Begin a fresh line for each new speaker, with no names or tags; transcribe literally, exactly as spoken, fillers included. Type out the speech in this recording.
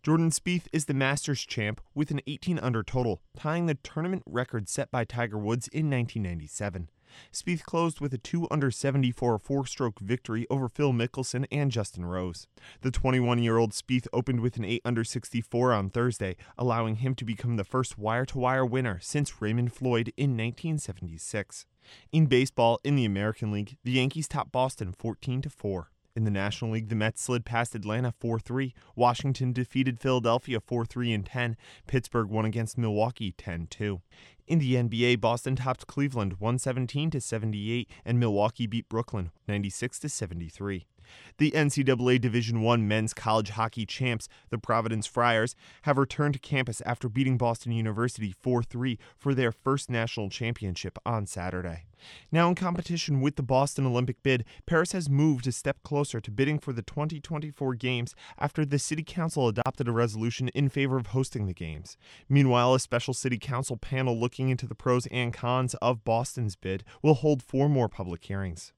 Jordan Spieth is the Masters champ with an eighteen under total, tying the tournament record set by Tiger Woods in nineteen ninety-seven. Spieth closed with a two under seventy-four four-stroke victory over Phil Mickelson and Justin Rose. The twenty-one-year-old Spieth opened with an eight under sixty-four on Thursday, allowing him to become the first wire-to-wire winner since Raymond Floyd in nineteen seventy-six. In baseball, in the American League, the Yankees topped Boston fourteen to four. In the National League, the Mets slid past Atlanta four three, Washington defeated Philadelphia four three and ten, Pittsburgh won against Milwaukee ten two. In the N B A, Boston topped Cleveland one seventeen to seventy-eight, and Milwaukee beat Brooklyn ninety-six to seventy-three. The N C double A Division one men's college hockey champs, the Providence Friars, have returned to campus after beating Boston University four three for their first national championship on Saturday. Now in competition with the Boston Olympic bid, Paris has moved a step closer to bidding for the twenty twenty-four Games after the City Council adopted a resolution in favor of hosting the Games. Meanwhile, a special City Council panel looking into the pros and cons of Boston's bid will hold four more public hearings.